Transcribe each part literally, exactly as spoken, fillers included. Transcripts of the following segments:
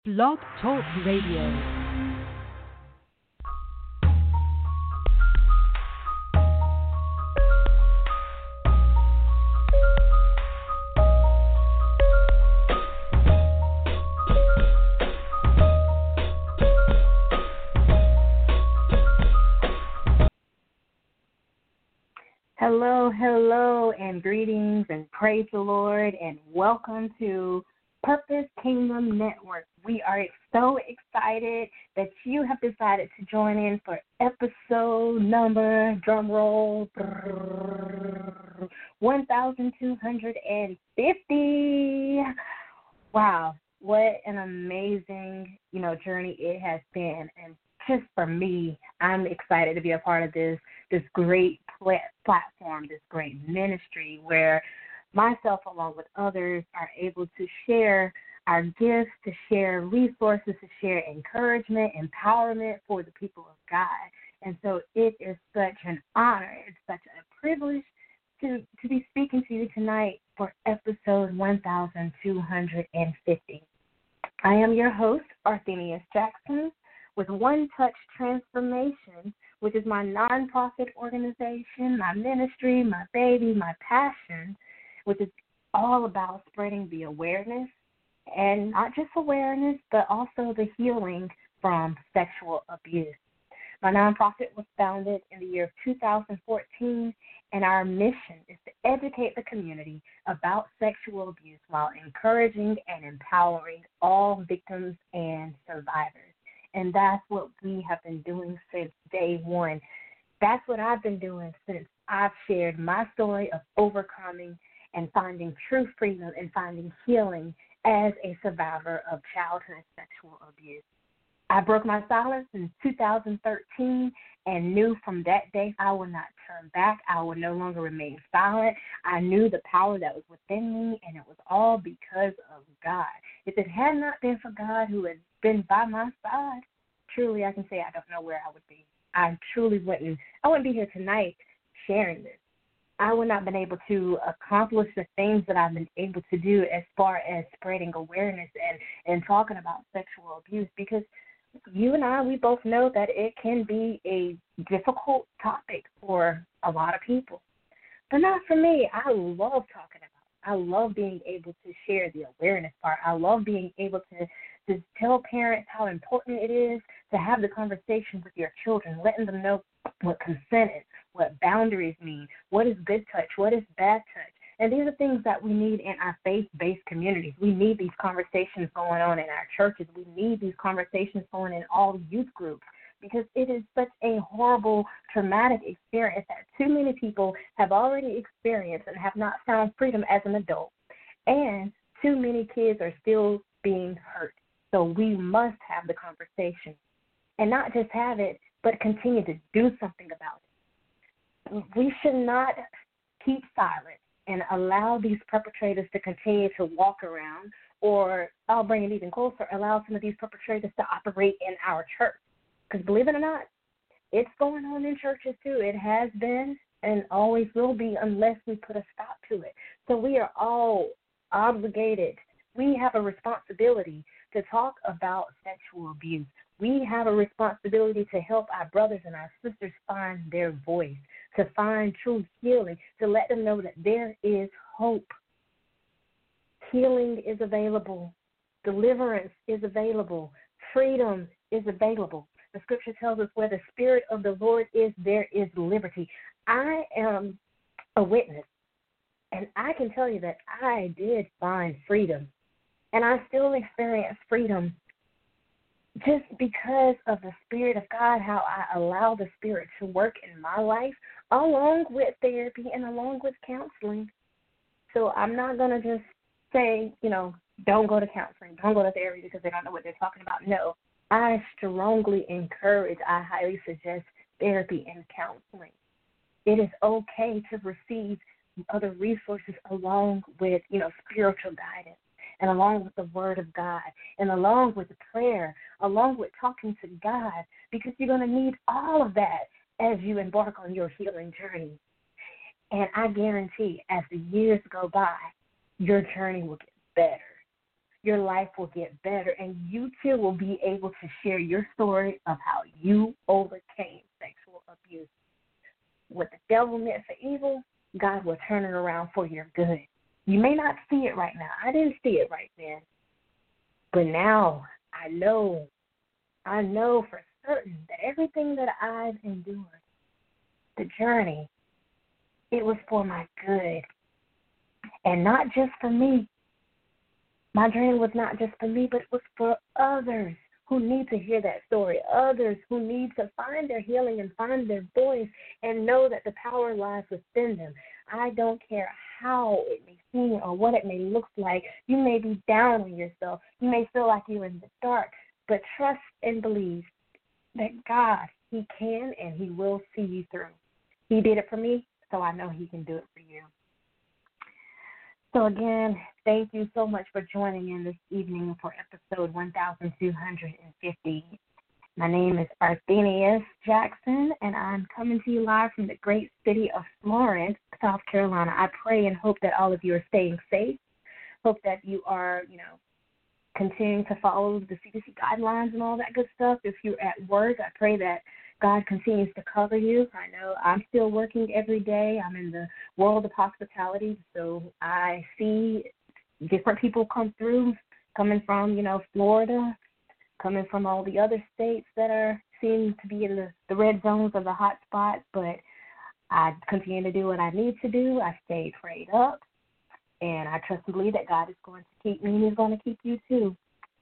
Blog Talk Radio. Hello, hello, and greetings, and praise the Lord, and welcome to Purpose Kingdom Network. We are so excited that you have decided to join in for episode number, drum roll, one thousand two hundred fifty. Wow, what an amazing, you know, journey it has been. And just for me, I'm excited to be a part of this, this great plat- platform, this great ministry where myself along with others are able to share our gifts, to share resources, to share encouragement, empowerment for the people of God. And so it is such an honor, it's such a privilege to, to be speaking to you tonight for episode one thousand two hundred fifty. I am your host, Arthenius Jackson, with One Touch Transformation, which is my nonprofit organization, my ministry, my baby, my passion, which is all about spreading the awareness, and not just awareness, but also the healing from sexual abuse. My nonprofit was founded in the year of two thousand fourteen, and our mission is to educate the community about sexual abuse while encouraging and empowering all victims and survivors. And that's what we have been doing since day one. That's what I've been doing since I've shared my story of overcoming and finding true freedom and finding healing as a survivor of childhood sexual abuse. I broke my silence in two thousand thirteen and knew from that day I would not turn back. I would no longer remain silent. I knew the power that was within me, and it was all because of God. If it had not been for God who had been by my side, truly I can say I don't know where I would be. I truly wouldn't. I wouldn't be here tonight sharing this. I would not have been able to accomplish the things that I've been able to do as far as spreading awareness and, and talking about sexual abuse, because you and I, we both know that it can be a difficult topic for a lot of people. But not for me. I love talking about it. I love being able to share the awareness part. I love being able to, to tell parents how important it is to have the conversation with your children, letting them know what consent is, what boundaries mean, what is good touch, what is bad touch. And these are things that we need in our faith-based communities. We need these conversations going on in our churches. We need these conversations going in all youth groups, because it is such a horrible, traumatic experience that too many people have already experienced and have not found freedom as an adult. And too many kids are still being hurt. So we must have the conversation, and not just have it, but continue to do something about it. We should not keep silent and allow these perpetrators to continue to walk around, or I'll bring it even closer, allow some of these perpetrators to operate in our church. Because believe it or not, it's going on in churches too. It has been and always will be unless we put a stop to it. So we are all obligated. We have a responsibility to talk about sexual abuse. We have a responsibility to help our brothers and our sisters find their voice, to find true healing, to let them know that there is hope. Healing is available. Deliverance is available. Freedom is available. The scripture tells us where the Spirit of the Lord is, there is liberty. I am a witness, and I can tell you that I did find freedom, and I still experience freedom just because of the Spirit of God, how I allow the Spirit to work in my life, along with therapy and along with counseling. So I'm not going to just say, you know, don't go to counseling, don't go to therapy because they don't know what they're talking about. No, I strongly encourage, I highly suggest therapy and counseling. It is okay to receive other resources along with, you know, spiritual guidance, and along with the Word of God, and along with prayer, along with talking to God, because you're going to need all of that as you embark on your healing journey. And I guarantee as the years go by, your journey will get better. your life will get better, and you too will be able to share your story of how you overcame sexual abuse. What the devil meant for evil, God will turn it around for your good. You may not see it right now. I didn't see it right then. But now I know, I know for certain that everything that I've endured, the journey, it was for my good. And not just for me. My journey was not just for me, but it was for others who need to hear that story, others who need to find their healing and find their voice and know that the power lies within them. I don't care how it may seem or what it may look like. You may be down on yourself. You may feel like you're in the dark, but trust and believe that God, He can and He will see you through. He did it for me, so I know He can do it for you. So again, thank you so much for joining in this evening for episode one thousand two hundred fifty. My name is Arthenius Jackson, and I'm coming to you live from the great city of Florence, South Carolina. I pray and hope that all of you are staying safe. Hope that you are, you know, continuing to follow the C D C guidelines and all that good stuff. If you're at work, I pray that God continues to cover you. I know I'm still working every day. I'm in the world of hospitality, so I see different people come through, coming from, you know, Florida, coming from all the other states that are seem to be in the, the red zones of the hot spot, but I continue to do what I need to do. I stay prayed up, and I trust and believe that God is going to keep me, and He's going to keep you too.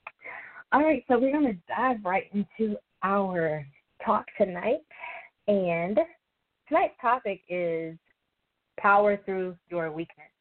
All right, so we're going to dive right into our talk tonight, and tonight's topic is power through your weakness.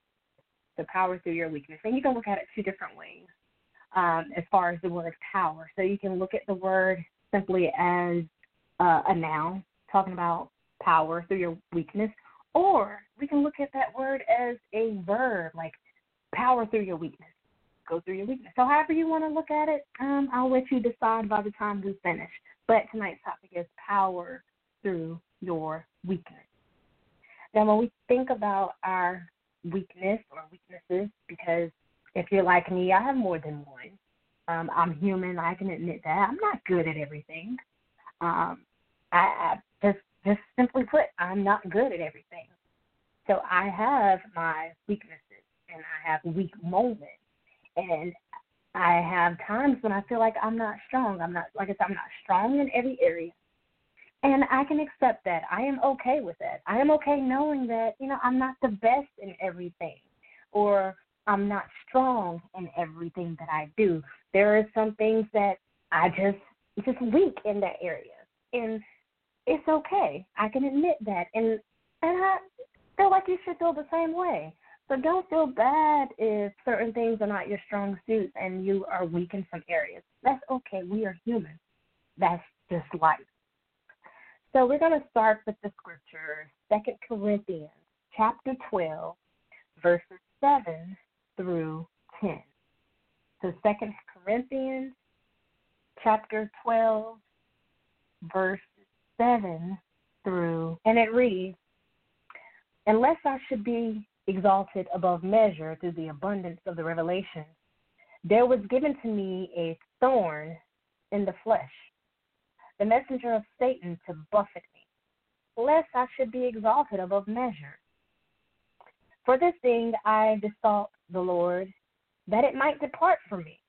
So power through your weakness, and you can look at it two different ways um, as far as the word power. So you can look at the word simply as uh, a noun, talking about power through your weakness, or we can look at that word as a verb, like power through your weakness. Go through your weakness. So however you want to look at it, um, I'll let you decide by the time we finish. But tonight's topic is power through your weakness. Now, when we think about our weakness or weaknesses, because if you're like me, I have more than one. Um, I'm human. I can admit that. I'm not good at everything. Um, I, I just, just simply put, I'm not good at everything. So I have my weaknesses, and I have weak moments. And I have times when I feel like I'm not strong. I'm not, like I said, I'm not strong in every area. And I can accept that. I am okay with that. I am okay knowing that, you know, I'm not the best in everything, or I'm not strong in everything that I do. There are some things that I just, just weak in that area. And it's okay. I can admit that. And, and I feel like you should feel the same way. So don't feel bad if certain things are not your strong suits and you are weak in some areas. That's okay. We are human. That's just life. So we're going to start with the scripture, Second Corinthians chapter twelve, verses seven through ten. So Second Corinthians chapter twelve, verses seven through, and it reads, "Unless I should be exalted above measure through the abundance of the revelation, there was given to me a thorn in the flesh, the messenger of Satan to buffet me, lest I should be exalted above measure. For this thing I besought the Lord, that it might depart from me."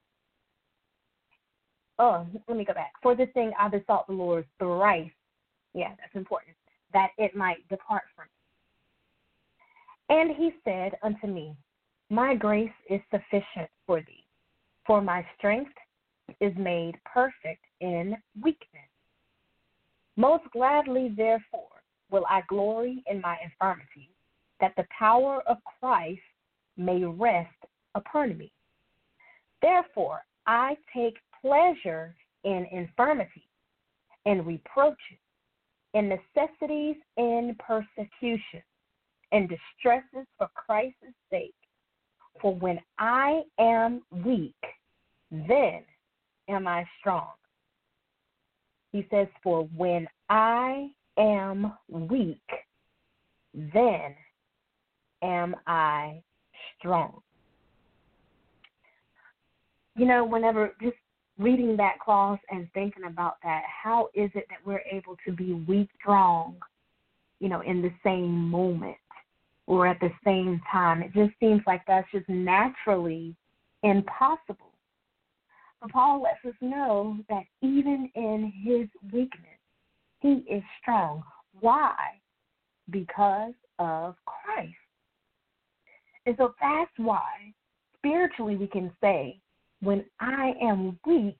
Oh, let me go back. "For this thing I besought the Lord thrice," yeah, that's important, "that it might depart from me. And He said unto me, My grace is sufficient for thee, for my strength is made perfect in weakness. Most gladly, therefore, will I glory in my infirmities, that the power of Christ may rest upon me. Therefore, I take pleasure in infirmities, in reproaches, in necessities, in persecution, and distresses for Christ's sake. For when I am weak, then am I strong." He says, "For when I am weak, then am I strong." You know, whenever just reading that clause and thinking about that, how is it that we're able to be weak, strong, you know, in the same moment or at the same time? It just seems like that's just naturally impossible. But Paul lets us know that even in his weakness, he is strong. Why? Because of Christ. And so that's why spiritually we can say, when I am weak,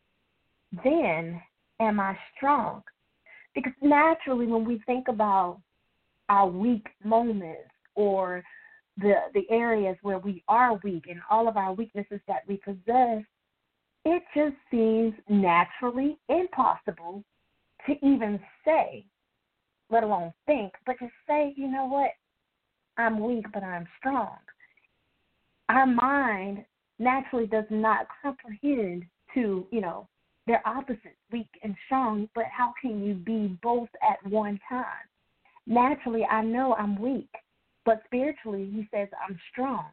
then am I strong. Because naturally when we think about our weak moments or the the areas where we are weak and all of our weaknesses that we possess, it just seems naturally impossible to even say, let alone think, but to say, you know what, I'm weak, but I'm strong. Our mind naturally does not comprehend to, you know, they're opposites, weak and strong, but how can you be both at one time? Naturally, I know I'm weak, but spiritually, he says I'm strong.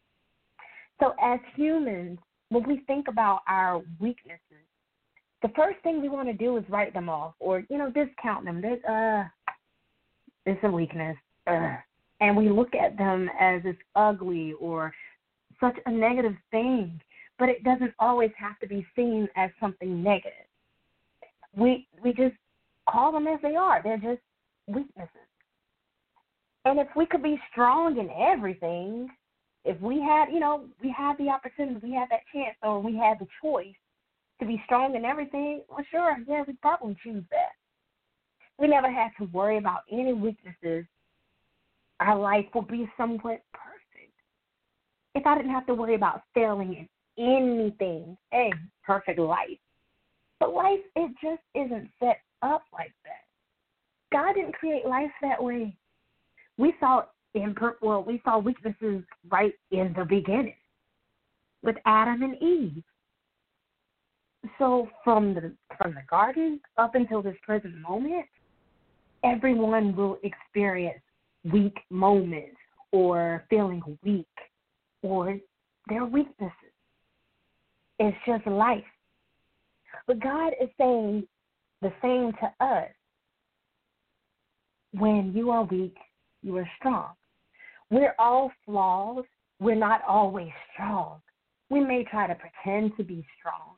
So as humans, when we think about our weaknesses, the first thing we want to do is write them off or, you know, discount them. There's, uh, it's a weakness. Uh, and we look at them as it's ugly or such a negative thing, but it doesn't always have to be seen as something negative. We we just call them as they are. They're just weaknesses. And if we could be strong in everything, if we had, you know, we had the opportunity, we had that chance, or we had the choice to be strong in everything, well, sure, yeah, we'd probably choose that. We never had to worry about any weaknesses. Our life would be somewhat perfect. If I didn't have to worry about failing in anything, hey, perfect life. But life, it just isn't set up like that. God didn't create life that way. We saw imper- well, we saw weaknesses right in the beginning with Adam and Eve. So from the from the garden up until this present moment, everyone will experience weak moments or feeling weak or their weaknesses. It's just life. But God is saying the same to us. When you are weak, you are strong. We're all flawed. We're not always strong. We may try to pretend to be strong.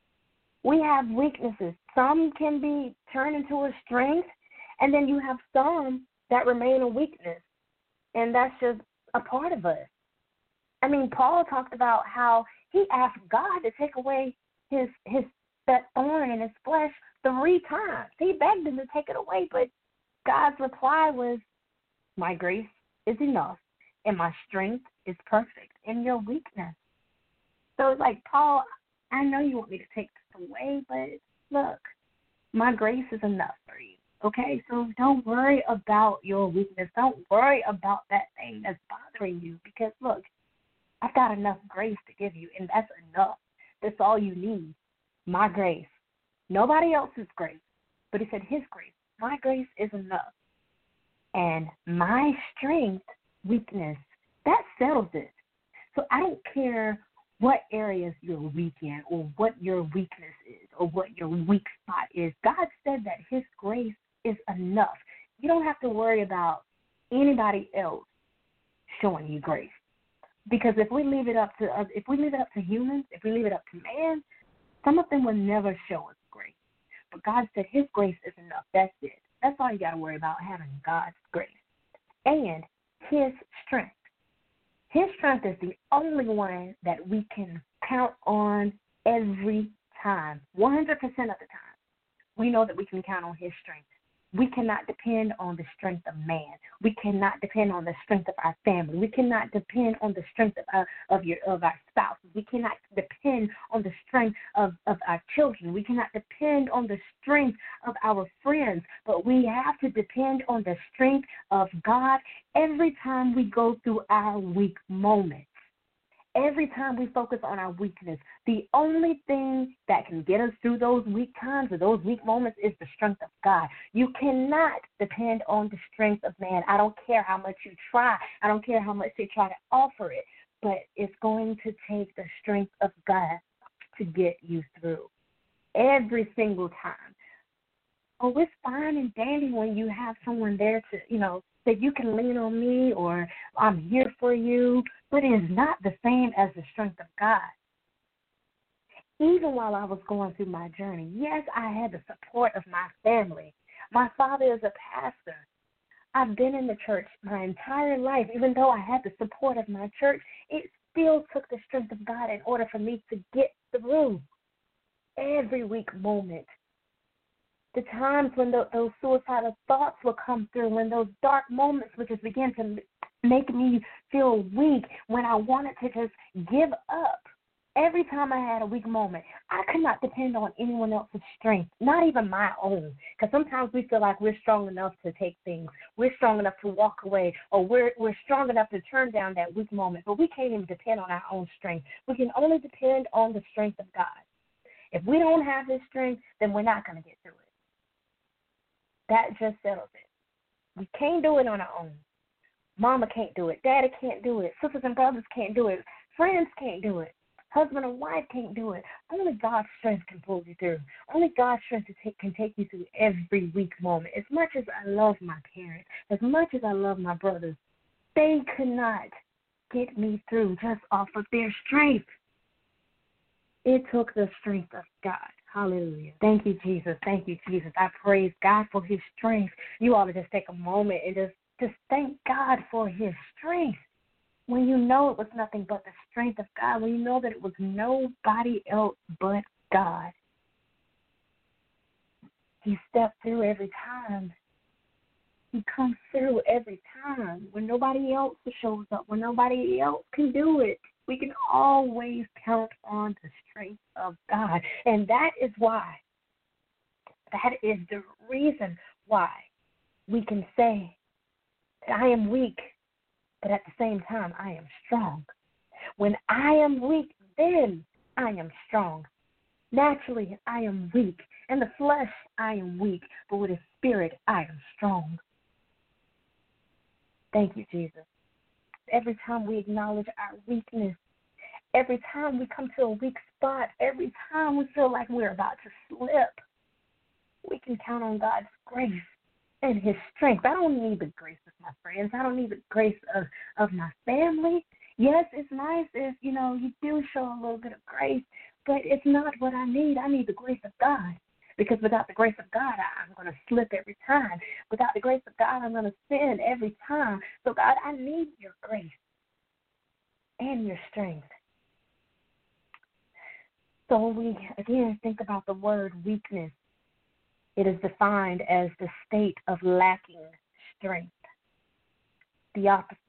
We have weaknesses. Some can be turned into a strength, and then you have some that remain a weakness, and that's just a part of us. I mean, Paul talked about how he asked God to take away his his that thorn in his flesh three times. He begged him to take it away, but God's reply was, my grace is enough, and my strength is perfect in your weakness. So it's like, Paul, I know you want me to take this away, but look, my grace is enough for you. Okay, so don't worry about your weakness. Don't worry about that thing that's bothering you because, look, I've got enough grace to give you, and that's enough. That's all you need, my grace. Nobody else's grace, but he said his grace. My grace is enough. And my strength, weakness, that settles it. So I don't care what areas you're weak in or what your weakness is or what your weak spot is. God said that his grace is enough. You don't have to worry about anybody else showing you grace. Because if we leave it up to us, if we leave it up to humans, if we leave it up to man, some of them will never show us grace. But God said his grace is enough. That's it. That's all you got to worry about, having God's grace. And his strength. His strength is the only one that we can count on every time, one hundred percent of the time. We know that we can count on his strength. We cannot depend on the strength of man. We cannot depend on the strength of our family. We cannot depend on the strength of our, of your of our spouses. We cannot depend on the strength of, of our children. We cannot depend on the strength of our friends. But we have to depend on the strength of God every time we go through our weak moments. Every time we focus on our weakness, the only thing that can get us through those weak times or those weak moments is the strength of God. You cannot depend on the strength of man. I don't care how much you try. I don't care how much they try to offer it, but it's going to take the strength of God. to get you through every single time. Oh, it's fine and dandy when you have someone there to, you know, that you can lean on me or I'm here for you, but it is not the same as the strength of God. Even while I was going through my journey, yes, I had the support of my family. My father is a pastor. I've been in the church my entire life. Even though I had the support of my church, it still took the strength of God in order for me to get through every weak moment. The times when the, those suicidal thoughts would come through, when those dark moments would just begin to make me feel weak, when I wanted to just give up. Every time I had a weak moment, I could not depend on anyone else's strength, not even my own. Because sometimes we feel like we're strong enough to take things. We're strong enough to walk away, or we're, we're strong enough to turn down that weak moment. But we can't even depend on our own strength. We can only depend on the strength of God. If we don't have His strength, then we're not going to get through it. That just settles it. We can't do it on our own. Mama can't do it. Daddy can't do it. Sisters and brothers can't do it. Friends can't do it. Husband and wife can't do it. Only God's strength can pull you through. Only God's strength can take you through every weak moment. As much as I love my parents, as much as I love my brothers, they could not get me through just off of their strength. It took the strength of God. Hallelujah. Thank you, Jesus. Thank you, Jesus. I praise God for His strength. You ought to just take a moment and just, just thank God for His strength. When you know it was nothing but the strength of God, when you know that it was nobody else but God. He stepped through every time. He comes through every time. When nobody else shows up, when nobody else can do it, we can always count on the strength of God. And that is why, that is the reason why we can say that I am weak, but at the same time, I am strong. When I am weak, then I am strong. Naturally, I am weak. In the flesh, I am weak. But with the spirit, I am strong. Thank you, Jesus. Every time we acknowledge our weakness, every time we come to a weak spot, every time we feel like we're about to slip, we can count on God's grace and His strength. I don't need the grace of my friends. I don't need the grace of, of my family. Yes, it's nice if, you know, you do show a little bit of grace, but it's not what I need. I need the grace of God. Because without the grace of God, I'm going to slip every time. Without the grace of God, I'm going to sin every time. So, God, I need your grace and your strength. So when we, again, think about the word weakness, it is defined as the state of lacking strength. The opposite.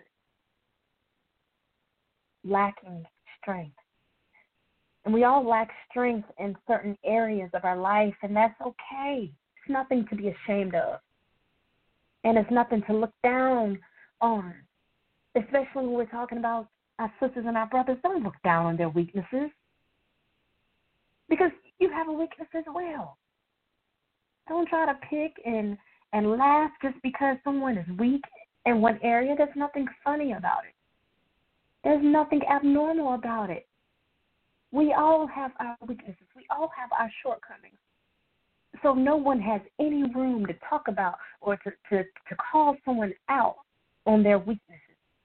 Lacking strength. And we all lack strength in certain areas of our life, and that's okay. It's nothing to be ashamed of. And it's nothing to look down on, especially when we're talking about our sisters and our brothers. Don't look down on their weaknesses, because you have a weakness as well. Don't try to pick and, and laugh just because someone is weak in one area. There's nothing funny about it. There's nothing abnormal about it. We all have our weaknesses. We all have our shortcomings. So no one has any room to talk about or to, to, to call someone out on their weaknesses.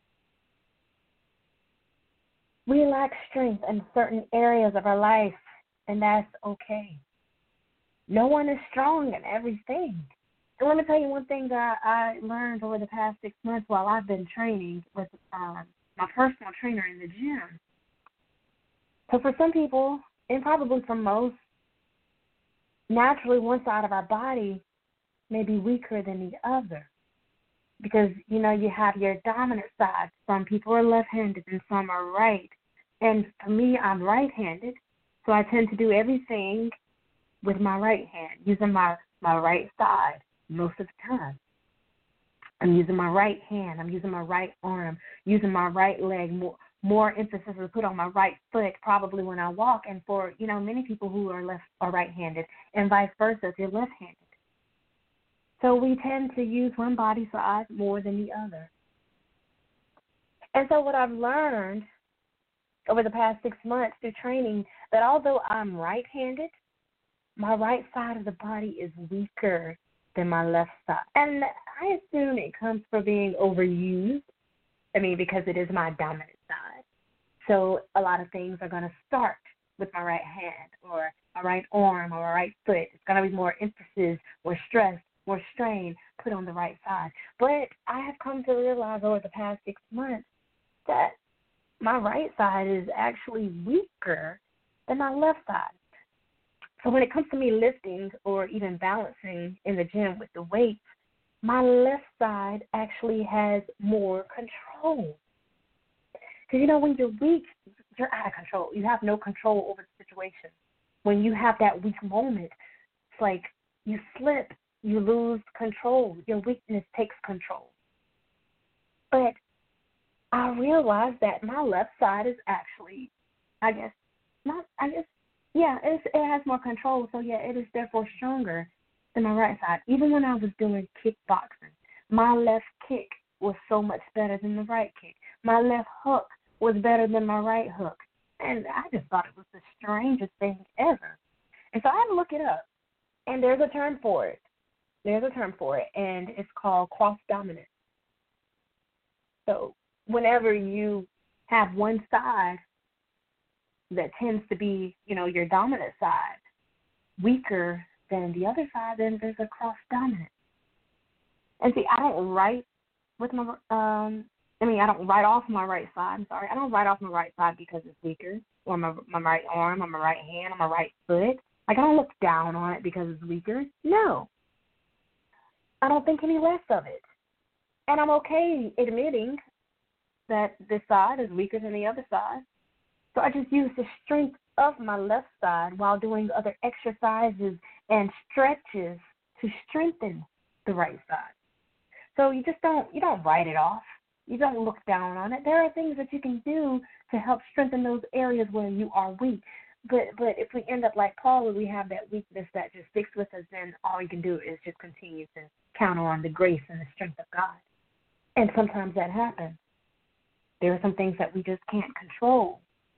We lack strength in certain areas of our life, and that's okay. No one is strong in everything. And let me tell you one thing that I learned over the past six months while I've been training with um, my personal trainer in the gym. So for some people, and probably for most, naturally one side of our body may be weaker than the other. Because, you know, you have your dominant side. Some people are left-handed and some are right. And for me, I'm right-handed. So I tend to do everything with my right hand, using my, my right side most of the time. I'm using my right hand. I'm using my right arm, using my right leg. More, more emphasis is put on my right foot probably when I walk. And for, you know, many people who are left or right-handed, and vice versa if you're left-handed. So we tend to use one body side more than the other. And so what I've learned over the past six months through training that although I'm right-handed, my right side of the body is weaker than my left side. And I assume it comes from being overused. I mean, because it is my dominant side. So a lot of things are going to start with my right hand or my right arm or my right foot. It's going to be more emphasis, more stress, more strain put on the right side. But I have come to realize over the past six months that my right side is actually weaker than my left side. So when it comes to me lifting or even balancing in the gym with the weights, my left side actually has more control. Because, you know, when you're weak, you're out of control. You have no control over the situation. When you have that weak moment, it's like you slip, you lose control. Your weakness takes control. But I realized that my left side is actually, I guess, not, I guess, yeah, it's, it has more control, so yeah, it is therefore stronger than my right side. Even when I was doing kickboxing, my left kick was so much better than the right kick. My left hook was better than my right hook. And I just thought it was the strangest thing ever. And so I had to look it up, and there's a term for it. There's a term for it, and it's called cross-dominance. So whenever you have one side that tends to be, you know, your dominant side, weaker than the other side, then there's a cross-dominance. And see, I don't write with my, um, I mean, I don't write off my right side. I'm sorry. I don't write off my right side because it's weaker, or my, my right arm, or my right hand, or my right foot. Like, I don't look down on it because it's weaker. No. I don't think any less of it. And I'm okay admitting that this side is weaker than the other side. So I just use the strength of my left side while doing other exercises and stretches to strengthen the right side. So you just don't, you don't write it off. You don't look down on it. There are things that you can do to help strengthen those areas where you are weak. But but if we end up like Paul, where we have that weakness that just sticks with us, then all you can do is just continue to count on the grace and the strength of God. And sometimes that happens. There are some things that we just can't control.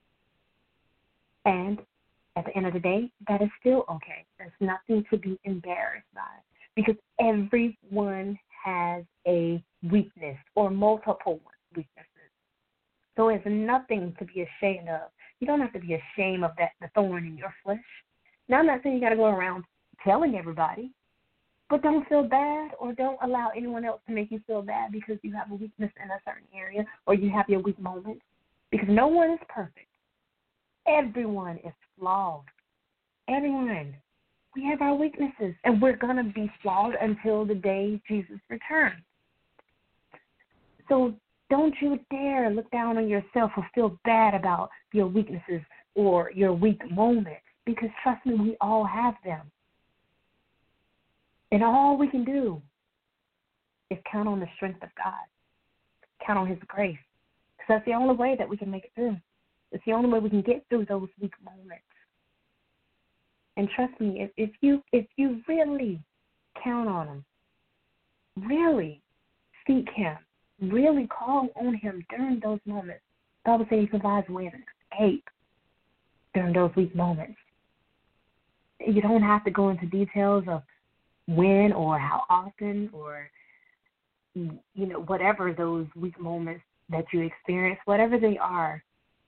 And at the end of the day, that is still okay. There's nothing to be embarrassed by, because everyone has a weakness or multiple weaknesses. So it's nothing to be ashamed of. You don't have to be ashamed of that, the thorn in your flesh. Now, I'm not saying you got to go around telling everybody, but don't feel bad, or don't allow anyone else to make you feel bad because you have a weakness in a certain area or you have your weak moments, because no one is perfect. Everyone is flawed. Everyone. We have our weaknesses, and we're going to be flawed until the day Jesus returns. So don't you dare look down on yourself or feel bad about your weaknesses or your weak moments, because trust me, we all have them. And all we can do is count on the strength of God, count on His grace, because that's the only way that we can make it through. It's the only way we can get through those weak moments. And trust me, if, if you if you really count on Him, really seek Him, really call on Him during those moments, the Bible says He provides a way of escape during those weak moments. You don't have to go into details of when or how often or, you know, whatever those weak moments that you experience, whatever they are.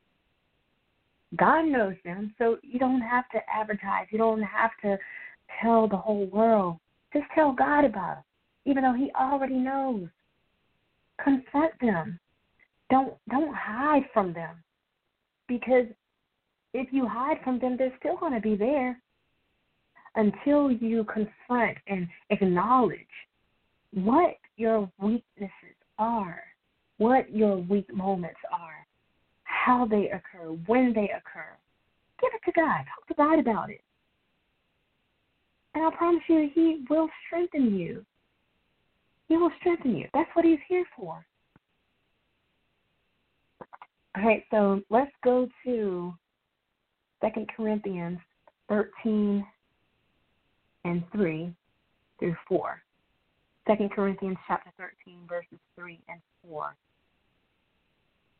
God knows them, so you don't have to advertise. You don't have to tell the whole world. Just tell God about them, even though He already knows. Confront them. Don't don't hide from them, because if you hide from them, they're still going to be there until you confront and acknowledge what your weaknesses are, what your weak moments are, how they occur, when they occur. Give it to God. Talk to God about it. And I promise you, He will strengthen you. He will strengthen you. That's what He's here for. All right, so let's go to Second Corinthians thirteen and three through four. Second Corinthians chapter thirteen, verses three and four.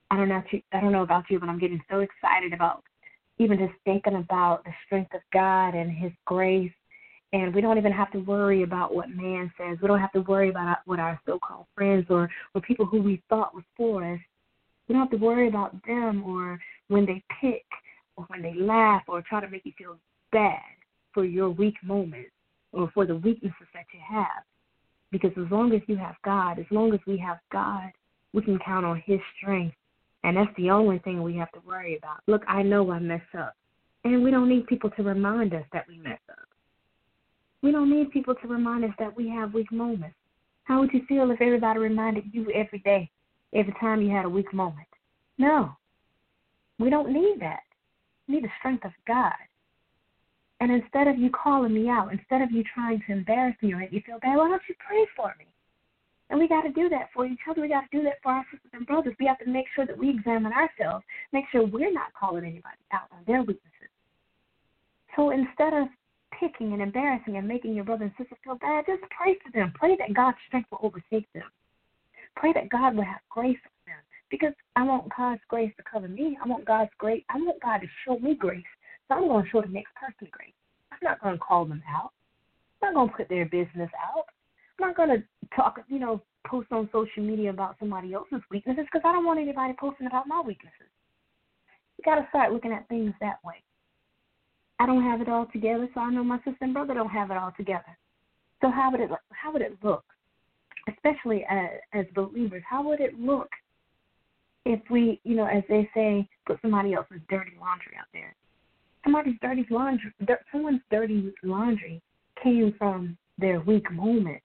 I don't know. I don't know about you, but I'm getting so excited about even just thinking about the strength of God and His grace. And we don't even have to worry about what man says. We don't have to worry about what our so-called friends or, or people who we thought was for us. We don't have to worry about them or when they pick or when they laugh or try to make you feel bad for your weak moments or for the weaknesses that you have. Because as long as you have God, as long as we have God, we can count on His strength. And that's the only thing we have to worry about. Look, I know I mess up. And we don't need people to remind us that we mess up. We don't need people to remind us that we have weak moments. How would you feel if everybody reminded you every day, every time you had a weak moment? No. We don't need that. We need the strength of God. And instead of you calling me out, instead of you trying to embarrass me or make me feel bad, why don't you pray for me? And we got to do that for each other. We got to do that for our sisters and brothers. We have to make sure that we examine ourselves, make sure we're not calling anybody out on their weaknesses. So instead of picking and embarrassing and making your brother and sister feel bad, just pray for them. Pray that God's strength will overtake them. Pray that God will have grace on them. Because I want God's grace to cover me. I want God's grace. I want God to show me grace. So I'm going to show the next person grace. I'm not going to call them out. I'm not going to put their business out. I'm not going to talk, you know, post on social media about somebody else's weaknesses because I don't want anybody posting about my weaknesses. You got to start looking at things that way. I don't have it all together, so I know my sister and brother don't have it all together. So how would it how would it look, especially as, as believers? How would it look if we, you know, as they say, put somebody else's dirty laundry out there? Somebody's dirty laundry, someone's dirty laundry came from their weak moments.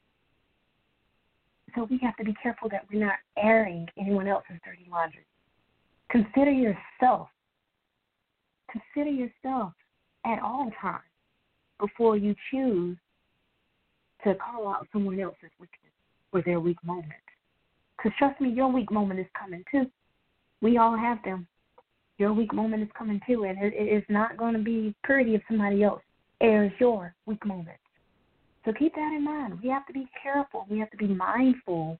So we have to be careful that we're not airing anyone else's dirty laundry. Consider yourself. Consider yourself at all times before you choose to call out someone else's weakness or their weak moment. Because trust me, your weak moment is coming too. We all have them. Your weak moment is coming too, and it, it is not going to be pretty if somebody else airs your weak moment. So keep that in mind. We have to be careful. We have to be mindful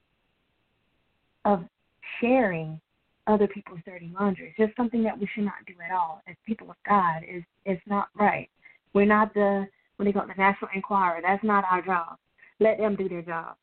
of sharing other people's dirty laundry. It's just something that we should not do at all. As people of God, is it's not right. We're not the, when they go to the National Enquirer, that's not our job. Let them do their job.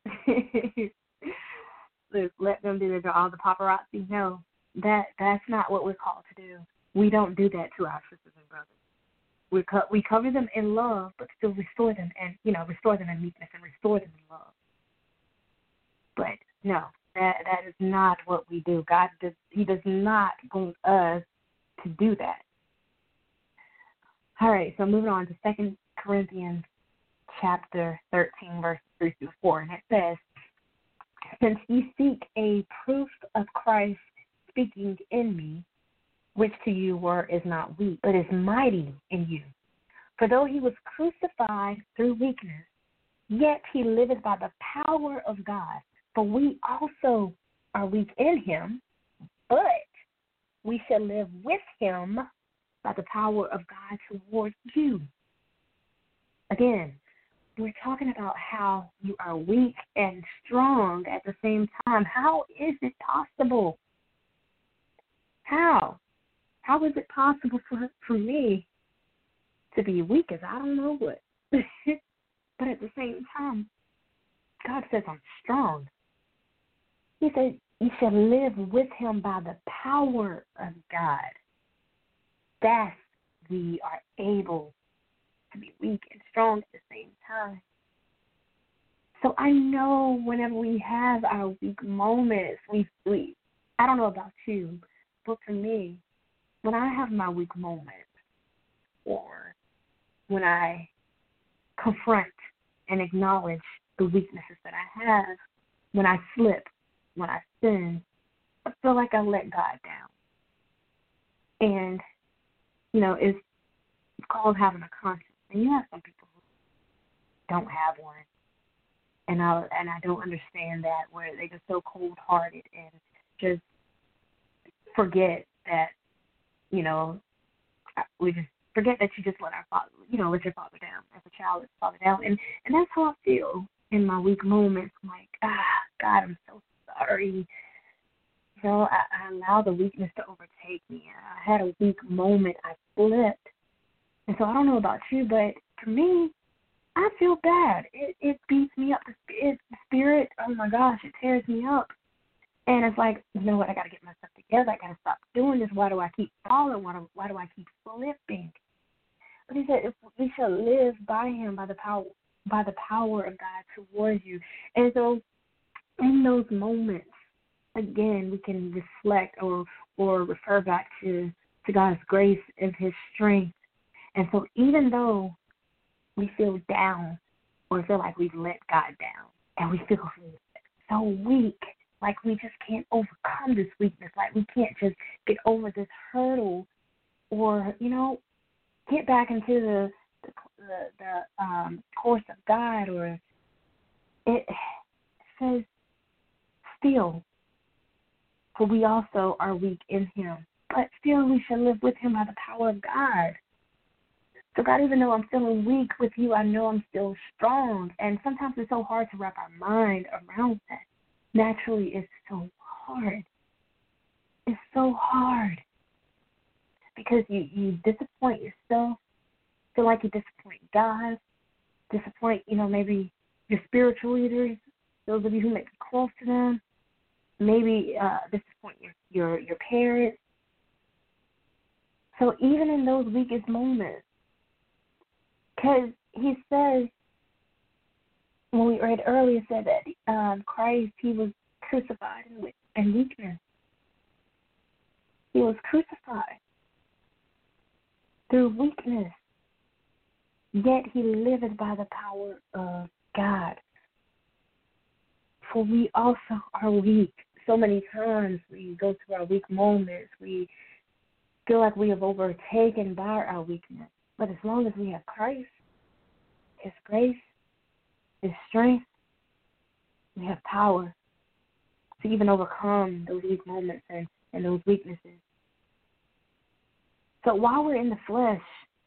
Let them do their job. All the paparazzi, no, that that's not what we're called to do. We don't do that to our sisters and brothers. We co- we cover them in love, but still restore them and, you know, restore them in meekness and restore them in love. But no, that that is not what we do. God does He does not want us to do that. All right, so moving on to Second Corinthians chapter thirteen, verse three through four, and it says, "Since ye seek a proof of Christ speaking in me, which to you were is not weak, but is mighty in you. For though he was crucified through weakness, yet he liveth by the power of God. For we also are weak in him, but we shall live with him by the power of God toward you." Again, we're talking about how you are weak and strong at the same time. How is it possible? How? How is it possible for, for me to be weak as I don't know what? But at the same time, God says I'm strong. He said, you shall live with him by the power of God. That's we are able to be weak and strong at the same time. So I know whenever we have our weak moments, we, we I don't know about you, but for me, when I have my weak moments, or when I confront and acknowledge the weaknesses that I have, when I slip, when I sin, I feel like I let God down. And, you know, it's, it's called having a conscience. And you have some people who don't have one. And I and I don't understand that, where they're just so cold-hearted and just forget that, you know, we just forget that you just let our father, you know, let your father down. As a child, let your father down. And, and that's how I feel in my weak moments. I'm like, ah, God, I'm so sorry. You know, I, I allowed the weakness to overtake me. I had a weak moment. I slipped. And so I don't know about you, but for me, I feel bad. It it beats me up. It, the spirit, oh my gosh, it tears me up. And it's like, you know what, I got to get myself together. I got to stop doing this. Why do I keep falling? Why do, why do I keep slipping? But he said, if we shall live by him, by the power, by the power of God towards you. And so in those moments, again, we can reflect or or refer back to, to God's grace and his strength. And so even though we feel down or feel like we've let God down and we feel so weak, like we just can't overcome this weakness, like we can't just get over this hurdle or, you know, get back into the the, the, the um, course of God, or it says, still, for we also are weak in him, but still we shall live with him by the power of God. So God, even though I'm feeling weak with you, I know I'm still strong. And sometimes it's so hard to wrap our mind around that. Naturally, it's so hard. It's so hard. Because you, you disappoint yourself, feel like you disappoint God, disappoint, you know, maybe your spiritual leaders, those of you who may be close to them, maybe uh, disappoint your, your, your parents. So even in those weakest moments, because he says, when we read earlier, said that um, Christ, he was crucified in, in weakness. He was crucified through weakness, yet he liveth by the power of God. For we also are weak. So many times we go through our weak moments. We feel like we have overtaken by our weakness. But as long as we have Christ, his grace, his strength, we have power to even overcome those weak moments and, and those weaknesses. So while we're in the flesh,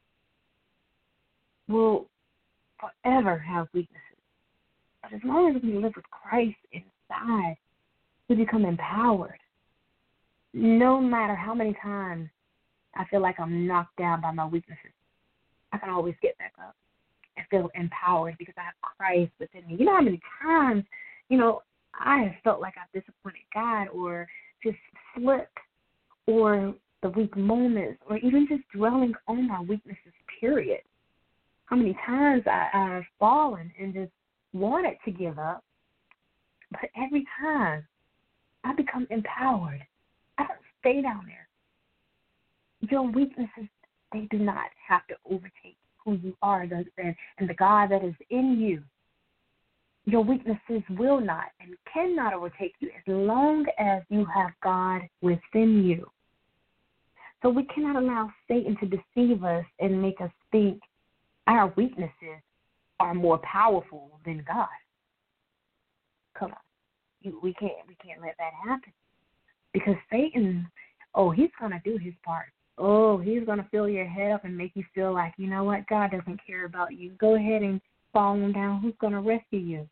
we'll forever have weaknesses. But as long as we live with Christ inside, we become empowered. No matter how many times I feel like I'm knocked down by my weaknesses, I can always get back up and feel empowered because I have Christ within me. You know how many times, you know, I have felt like I've disappointed God or just slipped, or the weak moments, or even just dwelling on my weaknesses, period. How many times I, I've fallen and just wanted to give up, but every time I become empowered. I don't stay down there. Your weaknesses, they do not have to overtake who you are and, and the God that is in you. Your weaknesses will not and cannot overtake you as long as you have God within you. So we cannot allow Satan to deceive us and make us think our weaknesses are more powerful than God. Come on. You, we can't we can't let that happen. Because Satan, oh, he's going to do his part. Oh, he's going to fill your head up and make you feel like, you know what, God doesn't care about you. Go ahead and fall him down. Who's going to rescue you?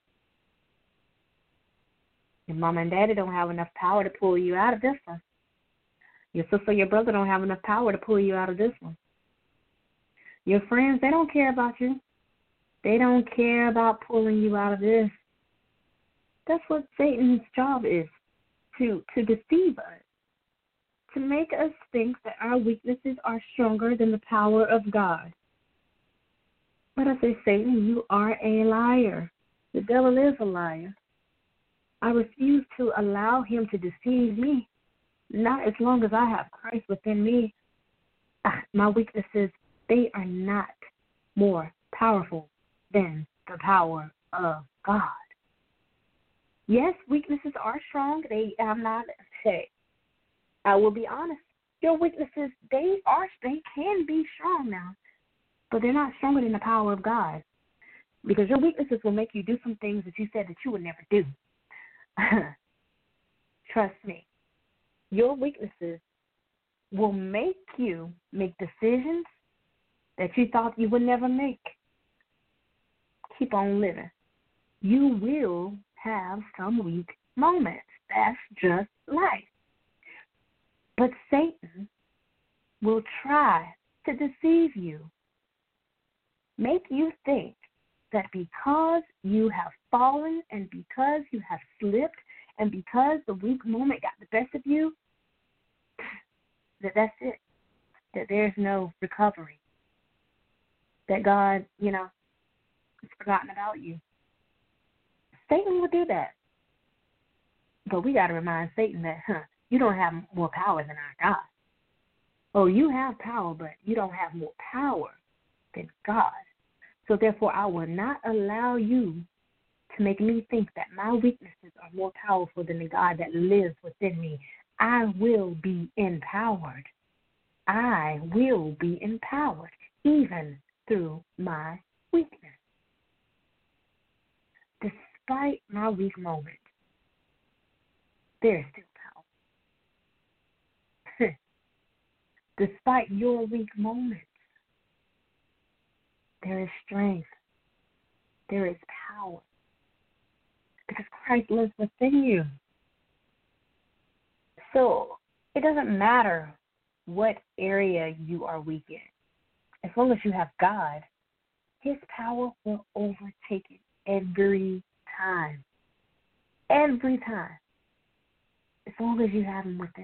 Your mom and daddy don't have enough power to pull you out of this one. Your sister or your brother don't have enough power to pull you out of this one. Your friends, they don't care about you. They don't care about pulling you out of this. That's what Satan's job is, to, to deceive us, to make us think that our weaknesses are stronger than the power of God. But I say, Satan, you are a liar. The devil is a liar. I refuse to allow him to deceive me. Not as long as I have Christ within me. My weaknesses, they are not more powerful than the power of God. Yes, weaknesses are strong. They, I'm not, say, I will be honest. Your weaknesses, they are, they can be strong now, but they're not stronger than the power of God. Because your weaknesses will make you do some things that you said that you would never do. Trust me. Your weaknesses will make you make decisions that you thought you would never make. Keep on living. You will have some weak moments. That's just life. But Satan will try to deceive you, make you think that because you have fallen and because you have slipped and because the weak moment got the best of you, that that's it, that there's no recovery, that God, you know, has forgotten about you. Satan will do that. But we got to remind Satan that, huh, you don't have more power than our God. Oh, you have power, but you don't have more power than God. So therefore, I will not allow you to make me think that my weaknesses are more powerful than the God that lives within me. I will be empowered. I will be empowered even through my weakness. Despite my weak moment, there is still power. Despite your weak moments, there is strength. There is power. Because Christ lives within you. So it doesn't matter what area you are weak in. As long as you have God, his power will overtake it every time. Every time. As long as you have him within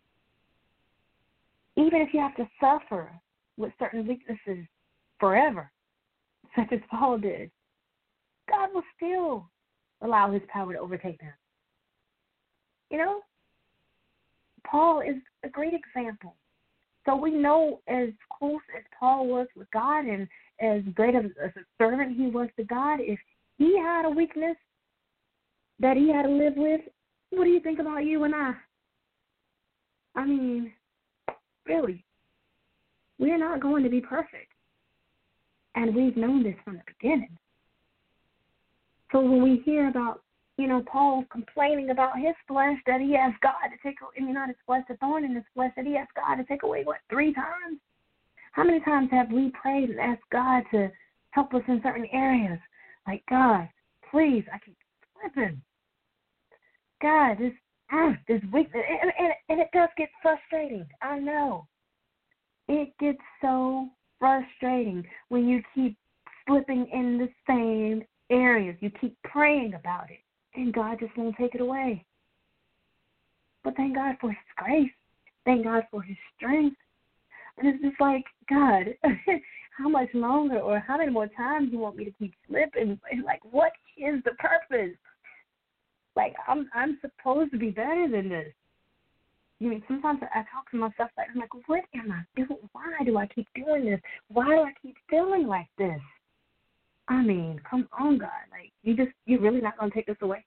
you. Even if you have to suffer with certain weaknesses forever, such as Paul did, God will still allow his power to overtake them. You know, Paul is a great example. So we know as close as Paul was with God and as great as a servant he was to God, if he had a weakness that he had to live with, what do you think about you and I? I mean, really, we're not going to be perfect. And we've known this from the beginning. So when we hear about, you know, Paul complaining about his flesh, that he asked God to take, I mean, not his flesh, the thorn in his flesh, that he asked God to take away, what, three times? How many times have we prayed and asked God to help us in certain areas? Like, God, please, I keep slipping. God, this, uh, this weakness, and, and, and it does get frustrating. I know. It gets so frustrating when you keep slipping in the same areas. You keep praying about it, and God just won't take it away. But thank God for his grace. Thank God for his strength. And it's just like, God, how much longer or how many more times do you want me to keep slipping? And like, what is the purpose? Like, I'm I'm supposed to be better than this. You know, sometimes I talk to myself like, I'm like, what am I doing? Why do I keep doing this? Why do I keep feeling like this? I mean, come on, God. Like, you just, you're really not going to take this away?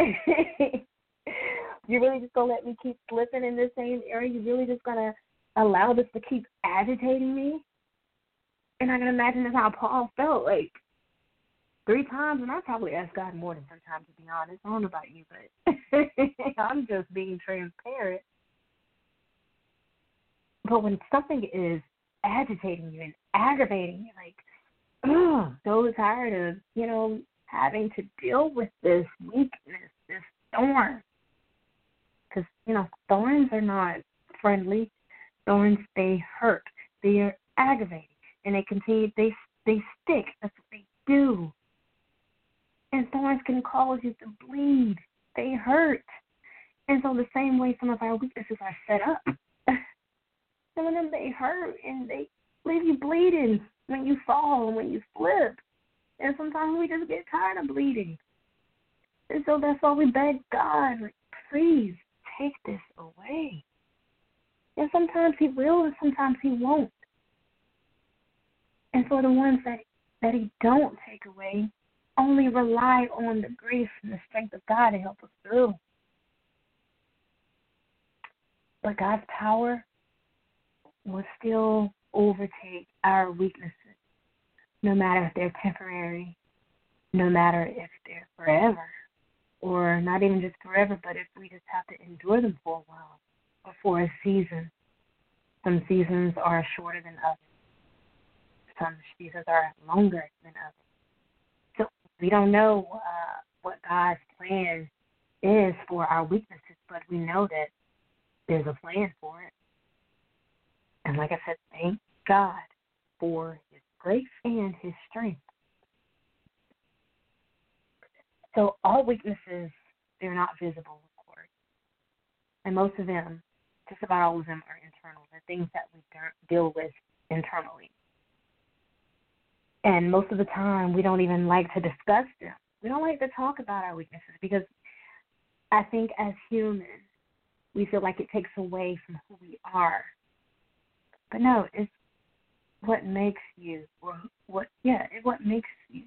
You're really just going to let me keep slipping in this same area? You're really just going to allow this to keep agitating me? And I can imagine that's how Paul felt, like, three times, and I probably asked God more than three times, to be honest. I don't know about you, but I'm just being transparent. But when something is agitating you and aggravating you, like, oh, so tired of, you know, having to deal with this weakness, this thorn. Because, you know, thorns are not friendly. Thorns, they hurt. They are aggravating. And they continue, they, they stick. That's what they do. And thorns can cause you to bleed. They hurt. And so the same way some of our weaknesses are set up, some of them, they hurt and they leave you bleeding when you fall and when you slip. And sometimes we just get tired of bleeding. And so that's why we beg God, like, please take this away. And sometimes he will and sometimes he won't. And for the ones that, that he don't take away, only rely on the grace and the strength of God to help us through. But God's power will still overtake our weaknesses, no matter if they're temporary, no matter if they're forever, or not even just forever, but if we just have to endure them for a while or for a season. Some seasons are shorter than others. Some seasons are longer than others. So we don't know uh, what God's plan is for our weaknesses, but we know that there's a plan for it. And like I said, thank God for his grace and his strength. So all weaknesses, they're not visible, of course. And most of them, just about all of them, are internal. They're things that we deal with internally. And most of the time, we don't even like to discuss them. We don't like to talk about our weaknesses because I think as humans, we feel like it takes away from who we are. But no, it's what makes you, or what, yeah, it's what makes you.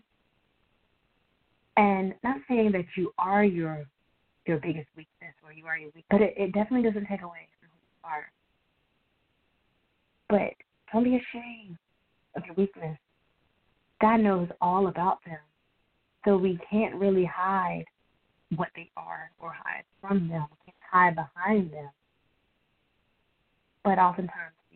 And not saying that you are your your biggest weakness or you are your weakness, but it, it definitely doesn't take away from who you are. But don't be ashamed of your weakness. God knows all about them. So we can't really hide what they are or hide from them. We can't hide behind them. But oftentimes we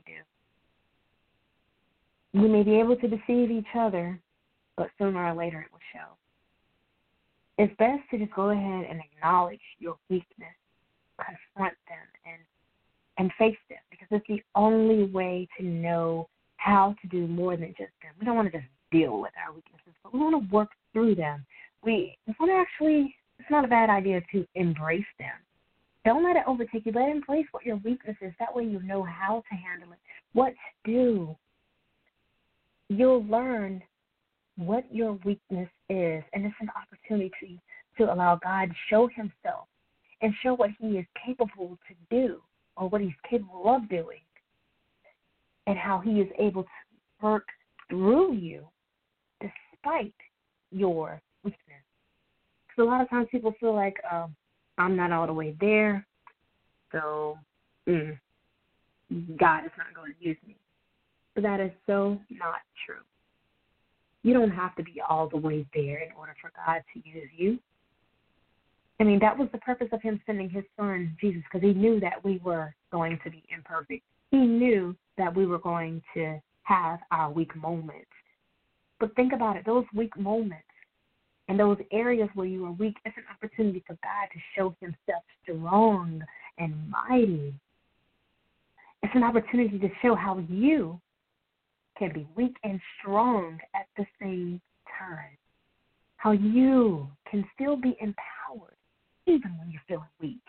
do. We may be able to deceive each other, but sooner or later it will show. It's best to just go ahead and acknowledge your weakness, confront them, and and face them, because it's the only way to know how to do more than just them. We don't want to just deal with our weaknesses, but we want to work through them. We want to actually, it's not a bad idea to embrace them. Don't let it overtake you, but embrace what your weakness is. That way you know how to handle it, what to do. You'll learn what your weakness is, and it's an opportunity to allow God to show himself and show what he is capable to do or what he's capable of doing and how he is able to work through you despite your weakness. So a lot of times people feel like, um, I'm not all the way there, so mm, God is not going to use me. But that is so not true. You don't have to be all the way there in order for God to use you. I mean, that was the purpose of him sending his son, Jesus, because he knew that we were going to be imperfect. He knew that we were going to have our weak moments. But think about it, those weak moments and those areas where you are weak, it's an opportunity for God to show himself strong and mighty. It's an opportunity to show how you can be weak and strong at the same time. How you can still be empowered even when you're feeling weak.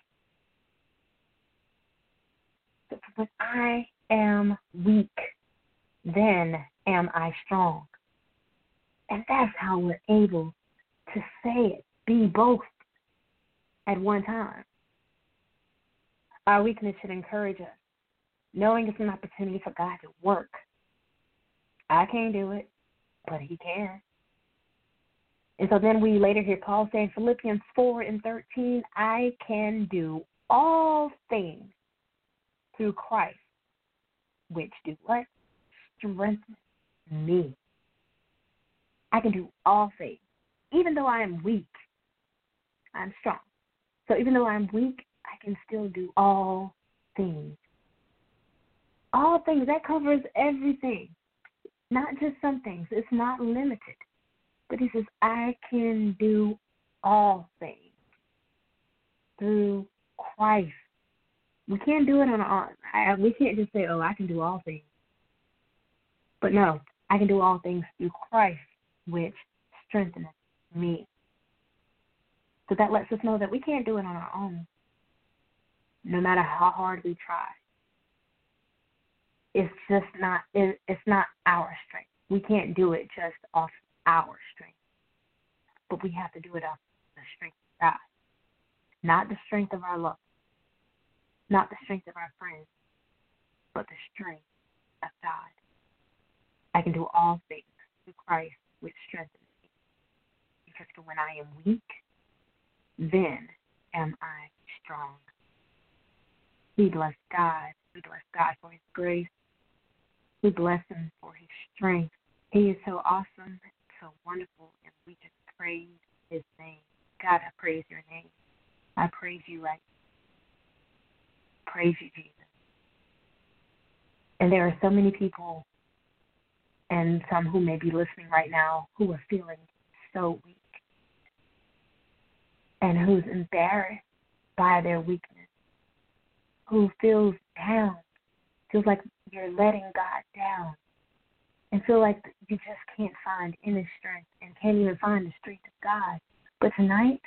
So when I am weak, then am I strong. And that's how we're able to say it, be both at one time. Our weakness should encourage us, knowing it's an opportunity for God to work. I can't do it, but he can. And so then we later hear Paul saying, Philippians four and thirteen, I can do all things through Christ, which do what? Strengthen me. I can do all things. Even though I am weak, I'm strong. So even though I'm weak, I can still do all things. All things, that covers everything. Not just some things. It's not limited. But he says, I can do all things through Christ. We can't do it on our own. We can't just say, oh, I can do all things. But no, I can do all things through Christ, which strengthens me. So that lets us know that we can't do it on our own, no matter how hard we try. It's just not, it, it's not our strength. We can't do it just off our strength. But we have to do it off the strength of God. Not the strength of our love. Not the strength of our friends. But the strength of God. I can do all things through Christ, which strengthens me. Because when I am weak, then am I strong. We bless God. We bless God for his grace. We bless him for his strength. He is so awesome, so wonderful, and we just praise his name. God, I praise your name. I praise you right now. Praise you, Jesus. And there are so many people, and some who may be listening right now, who are feeling so weak and who's embarrassed by their weakness, who feels down, feels like you're letting God down, and feel like you just can't find any strength and can't even find the strength of God. But tonight,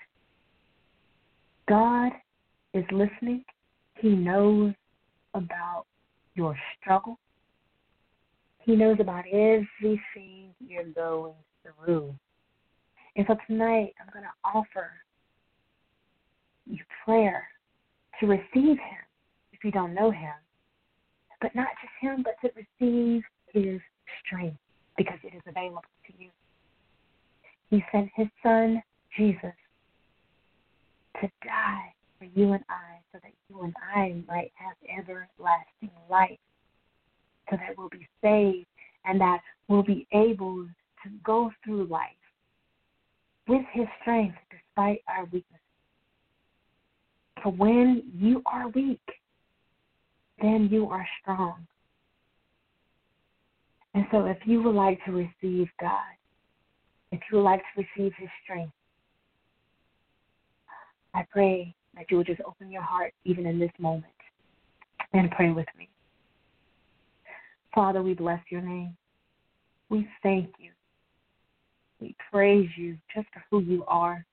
God is listening. He knows about your struggle. He knows about everything you're going through. And so tonight, I'm going to offer you prayer to receive him if you don't know him. But not just him, but to receive his strength because it is available to you. He sent his son, Jesus, to die for you and I so that you and I might have everlasting life, so that we'll be saved and that we'll be able to go through life with his strength despite our weaknesses. For when you are weak, then you are strong. And so if you would like to receive God, if you would like to receive his strength, I pray that you will just open your heart even in this moment and pray with me. Father, we bless your name. We thank you. We praise you just for who you are,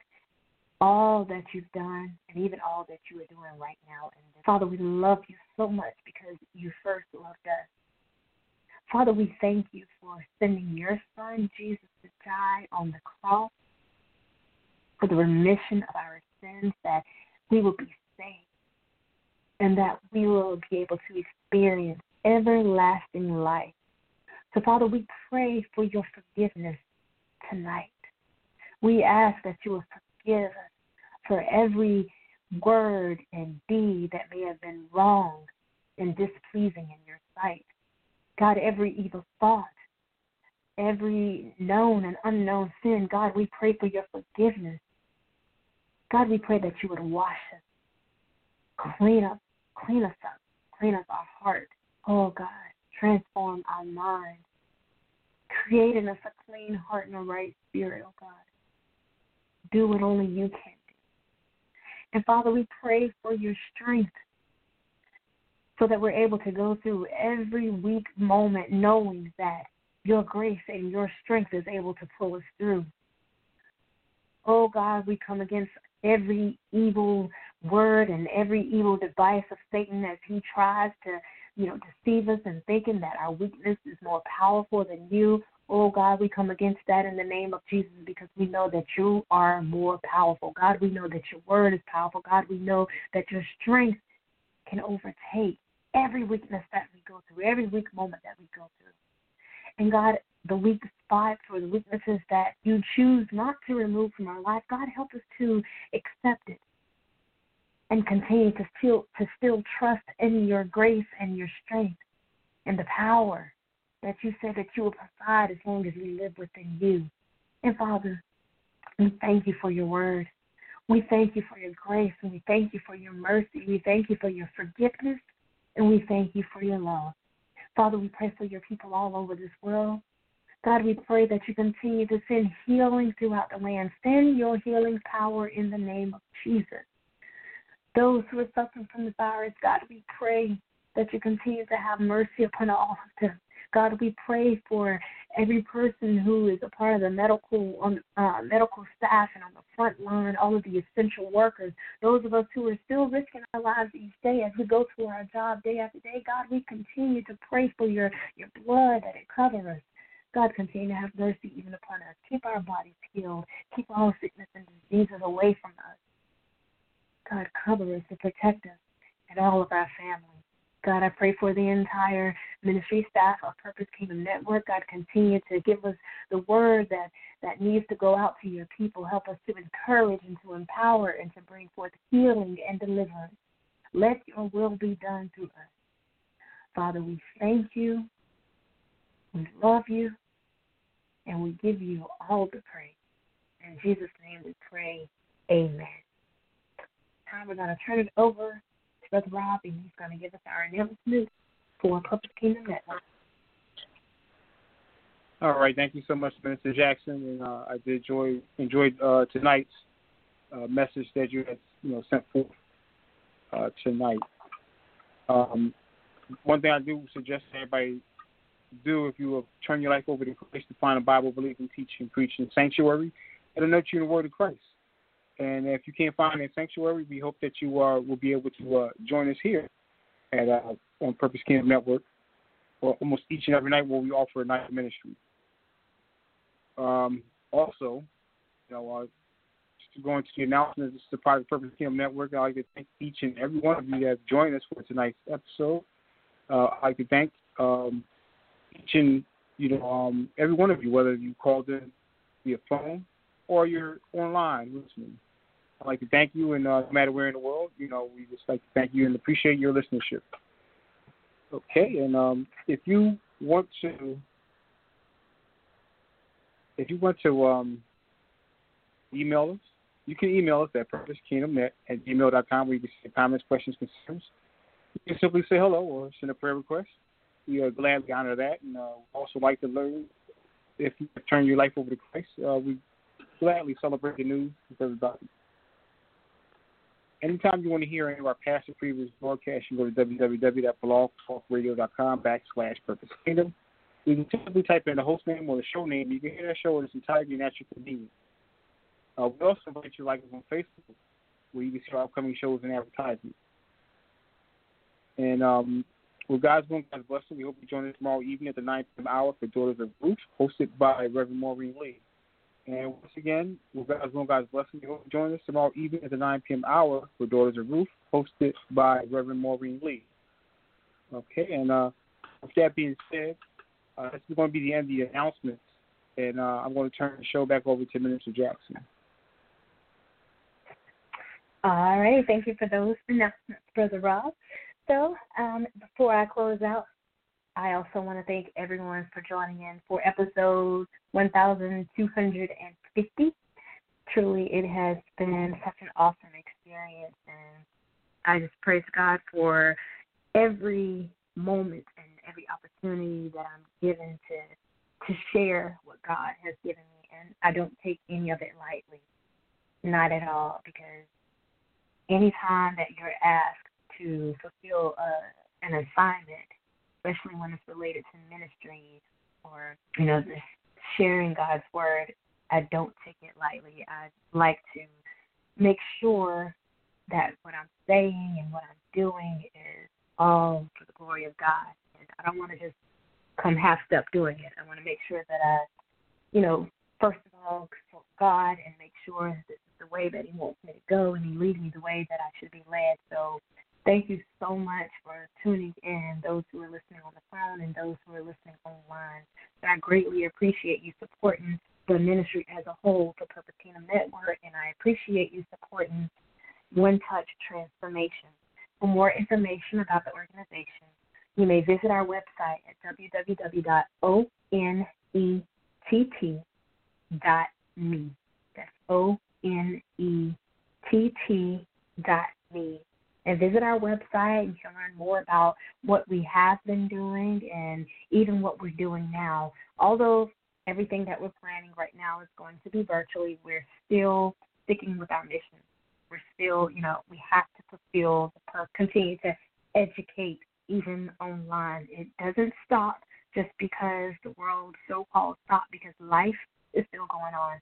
all that you've done, and even all that you are doing right now. And Father, we love you so much because you first loved us. Father, we thank you for sending your son, Jesus, to die on the cross for the remission of our sins, that we will be saved and that we will be able to experience everlasting life. So, Father, we pray for your forgiveness tonight. We ask that you will forgive us for every word and deed that may have been wrong and displeasing in your sight. God, every evil thought, every known and unknown sin, God, we pray for your forgiveness. God, we pray that you would wash us, clean up, clean us up, clean up our heart. Oh, God, transform our mind, create in us a clean heart and a right spirit, oh, God. Do what only you can do. And, Father, we pray for your strength so that we're able to go through every weak moment knowing that your grace and your strength is able to pull us through. Oh, God, we come against every evil word and every evil device of Satan as he tries to, you know, deceive us and thinking that our weakness is more powerful than you. Oh, God, we come against that in the name of Jesus because we know that you are more powerful. God, we know that your word is powerful. God, we know that your strength can overtake every weakness that we go through, every weak moment that we go through. And, God, the weak spots or the weaknesses that you choose not to remove from our life, God, help us to accept it and continue to still, to still trust in your grace and your strength and the power that you said that you will provide as long as we live within you. And, Father, we thank you for your word. We thank you for your grace, and we thank you for your mercy. We thank you for your forgiveness, and we thank you for your love. Father, we pray for your people all over this world. God, we pray that you continue to send healing throughout the land. Send your healing power in the name of Jesus. Those who are suffering from the virus, God, we pray that you continue to have mercy upon all of them. God, we pray for every person who is a part of the medical um, uh, medical staff and on the front line, all of the essential workers, those of us who are still risking our lives each day as we go to our job day after day. God, we continue to pray for your, your blood that it covers us. God, continue to have mercy even upon us. Keep our bodies healed. Keep all sickness and diseases away from us. God, cover us and protect us and all of our families. God, I pray for the entire ministry staff of Purpose Kingdom Network. God, continue to give us the word that, that needs to go out to your people. Help us to encourage and to empower and to bring forth healing and deliverance. Let your will be done through us. Father, we thank you, we love you, and we give you all the praise. In Jesus' name we pray, amen. Now we're going to turn it over to Brother Rob, and he's going to give us our announcement for Purpose Kingdom Network. All right, thank you so much, Minister Jackson, and uh, I did enjoy enjoyed uh, tonight's uh, message that you had, you know, sent forth uh, tonight. Um, one thing I do suggest everybody do, if you will turn your life over to Christ, to find a Bible-believing, teaching, preaching sanctuary, it'll nurture you in the Word of Christ. And if you can't find a sanctuary, we hope that you uh, will be able to uh, join us here at uh, on Purpose Kingdom Network, or almost each and every night where we offer a night of ministry. Um, also, you know, uh, just going to the announcement, this is a part of the Purpose Kingdom Network. I'd like to thank each and every one of you that have joined us for tonight's episode. Uh, I'd like to thank um, each and you know um, every one of you, whether you called in via phone or you're online listening. I'd like to thank you, and uh, no matter where in the world, you know, we just like to thank you and appreciate your listenership. Okay, and um, if you want to, if you want to um, email us, you can email us at purposekingdomnet at gmail dot com, where you can send comments, questions, concerns. You can simply say hello or send a prayer request. We are gladly honor that, and uh, also like to learn if you turn your life over to Christ. Uh, we gladly celebrate the news with everybody. Anytime you want to hear any of our past or previous broadcasts, you go to www.blogtalkradio.com backslash Purpose Kingdom. You can simply type in the host name or the show name. You can hear that show in its entirety and at your convenience. Uh, we also invite you to like us on Facebook, where you can see our upcoming shows and advertisements. And um, with God's will and God's blessing, we hope you join us tomorrow evening at the nine p.m. hour for Daughters of Ruth, hosted by Reverend Maureen Lee. And once again, with God's will and God's blessing, you hope you join us tomorrow evening at the nine p.m. hour for Daughters of Ruth, hosted by Reverend Maureen Lee. Okay, and uh, with that being said, uh, this is going to be the end of the announcements, and uh, I'm going to turn the show back over to Minister Jackson. All right, thank you for those announcements, Brother Rob. So um, before I close out, I also want to thank everyone for joining in for episode one thousand two hundred fifty. Truly, it has been such an awesome experience, and I just praise God for every moment and every opportunity that I'm given to to share what God has given me, and I don't take any of it lightly, not at all, because any time that you're asked to fulfill uh, an assignment, especially when it's related to ministry or, you know, just sharing God's word, I don't take it lightly. I like to make sure that what I'm saying and what I'm doing is all for the glory of God. And I don't want to just come half-step doing it. I want to make sure that I, you know, first of all, consult God and make sure that this is the way that he wants me to go and he leads me the way that I should be led. So thank you so much for tuning in, those who are listening on the phone and those who are listening online. I greatly appreciate you supporting the ministry as a whole, the Purpose Kingdom Network, and I appreciate you supporting One Touch Transformation. For more information about the organization, you may visit our website at w w w dot o n e t t dot m e. That's O N E T T dot me. And visit our website and you can learn more about what we have been doing and even what we're doing now. Although everything that we're planning right now is going to be virtually, we're still sticking with our mission. We're still, you know, we have to fulfill, the purpose, continue to educate even online. It doesn't stop just because the world so-called stopped, because life is still going on.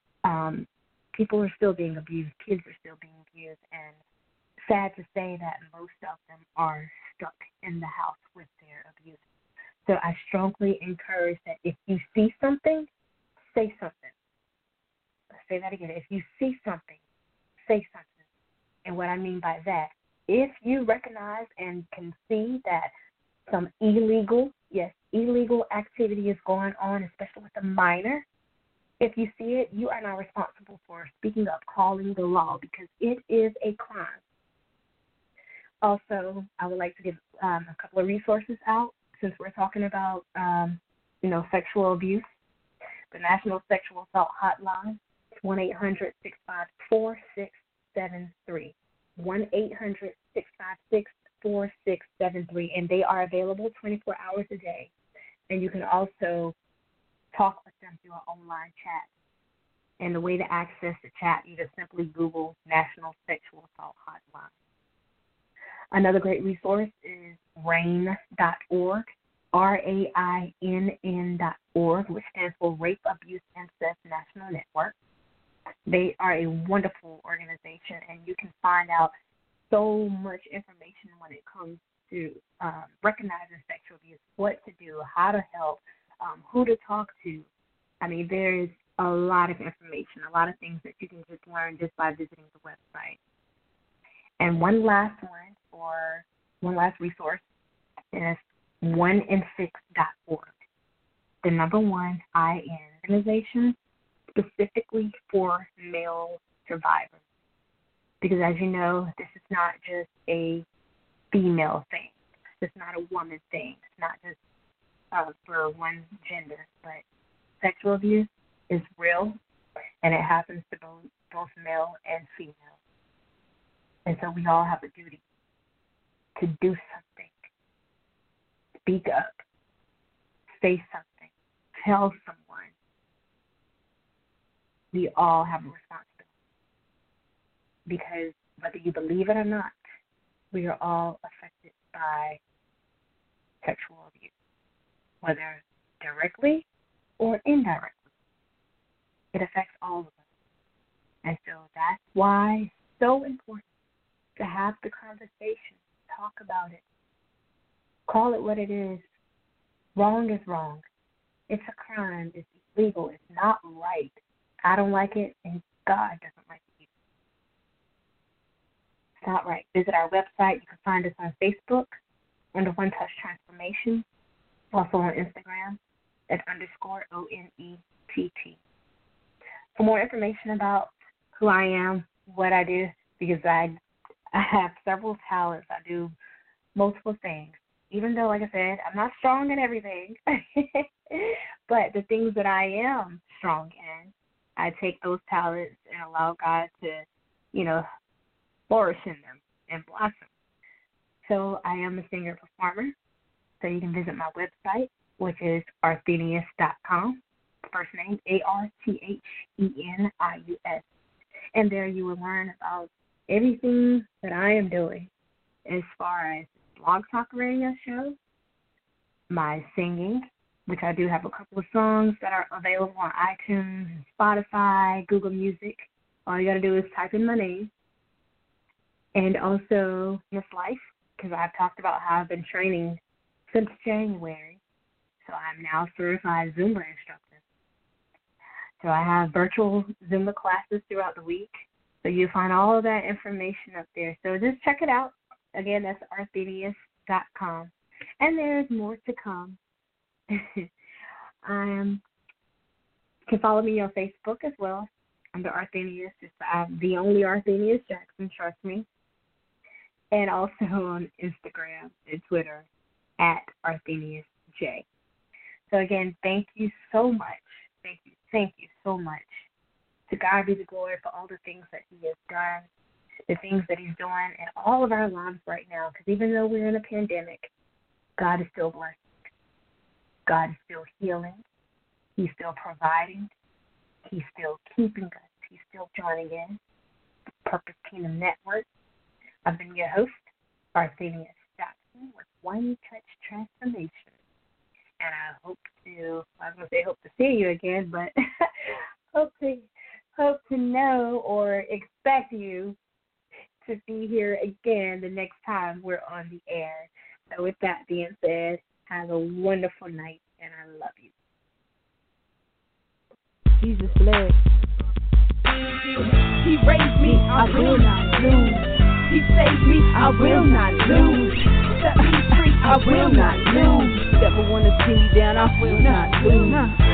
Um, people are still being abused. Kids are still being abused. And sad to say that most of them are stuck in the house with their abuse. So I strongly encourage that if you see something, say something. Let's say that again. If you see something, say something. And what I mean by that, if you recognize and can see that some illegal, yes, illegal activity is going on, especially with a minor, if you see it, you are now responsible for speaking up, calling the law, because it is a crime. Also, I would like to give um, a couple of resources out since we're talking about, um, you know, sexual abuse. The National Sexual Assault Hotline is one eight hundred six five four six seven three. one eight hundred six five six four six seven three. And they are available twenty-four hours a day. And you can also talk with them through an online chat. And the way to access the chat, you just simply Google National Sexual Assault Hotline. Another great resource is rain dot org, R A I N N dot org, which stands for Rape, Abuse, Incest National Network. They are a wonderful organization, and you can find out so much information when it comes to um, recognizing sexual abuse, what to do, how to help, um, who to talk to. I mean, there's a lot of information, a lot of things that you can just learn just by visiting the website. And one last one, or one last resource, is one in six dot org, the number one I N organization specifically for male survivors. Because as you know, this is not just a female thing. It's not a woman thing. It's not just uh, for one gender. But sexual abuse is real, and it happens to both, both male and female. And so we all have a duty to do something. Speak up. Say something. Tell someone. We all have a responsibility. Because whether you believe it or not, we are all affected by sexual abuse, whether directly or indirectly. It affects all of us. And so that's why it's so important to have the conversation, talk about it, call it what it is. Wrong is wrong. It's a crime. It's illegal. It's not right. I don't like it, and God doesn't like it either. It's not right. Visit our website. You can find us on Facebook under One Touch Transformation, also on Instagram at underscore O N E T T. For more information about who I am, what I do, because I I have several talents. I do multiple things. Even though, like I said, I'm not strong in everything, but the things that I am strong in, I take those talents and allow God to, you know, flourish in them and blossom. So I am a singer-performer. So you can visit my website, which is arthenius dot com. First name, A R T H E N I U S. And there you will learn about everything that I am doing as far as Blog Talk Radio show, my singing, which I do have a couple of songs that are available on iTunes, Spotify, Google Music. All you got to do is type in my name. And also Miss Life, because I've talked about how I've been training since January. So I'm now a certified Zumba instructor. So I have virtual Zumba classes throughout the week. So you'll find all of that information up there. So just check it out. Again, that's arthenius dot com. And there's more to come. um, you can follow me on Facebook as well under Arthenius. It's, I'm the only Arthenius Jackson, trust me. And also on Instagram and Twitter at Arthenius J. So again, thank you so much. Thank you, thank you so much. To God be the glory for all the things that He has done, the things that He's doing in all of our lives right now. Because even though we're in a pandemic, God is still blessing. God is still healing. He's still providing. He's still keeping us. He's still joining in. Purpose Kingdom Network. I've been your host, Arthenius Jackson, with One Touch Transformation. And I hope to, I was going to say hope to see you again, but hope to hope to know or expect you to be here again the next time we're on the air. So with that being said, have a wonderful night, and I love you. Jesus bless. He raised me, I will not lose. He saved me, I will not lose. Set me free, I will not lose. Never want to see me down, I will not lose.